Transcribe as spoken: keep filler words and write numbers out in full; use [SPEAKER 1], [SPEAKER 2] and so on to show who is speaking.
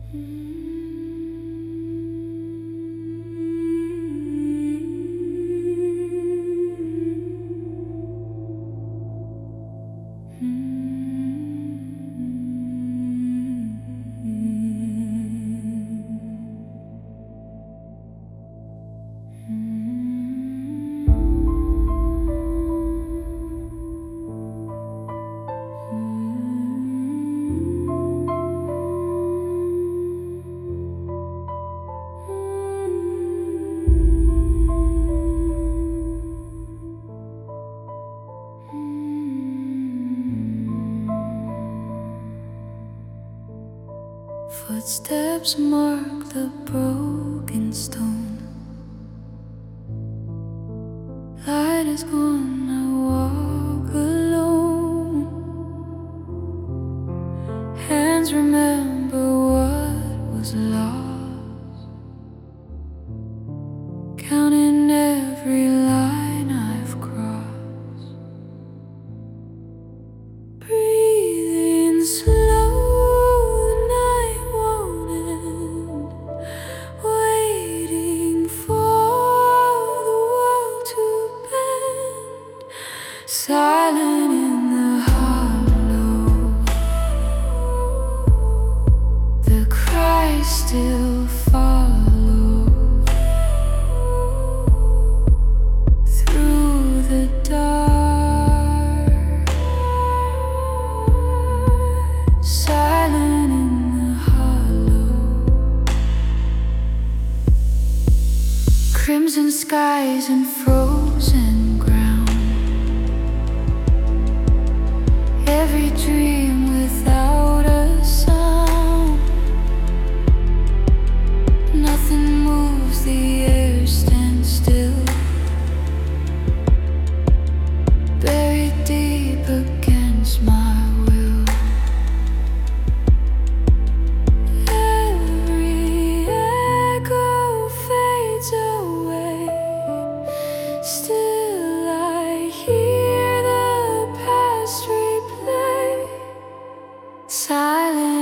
[SPEAKER 1] Footsteps mark the broken stone. Light is gone, I walk alone. Hands remember what was lost, counting every line I've crossed. Breathing slow, the night won't end. Waiting for the world to bend. Silent in the hollow, the cries still follow. Through the dark, silent in the hollow. Crimson skies and frozen ground. Every dream without a sound. Nothing moves, the air stands still. Buried deep against my will. Every echo fades away. Still I hear the past replay. Silent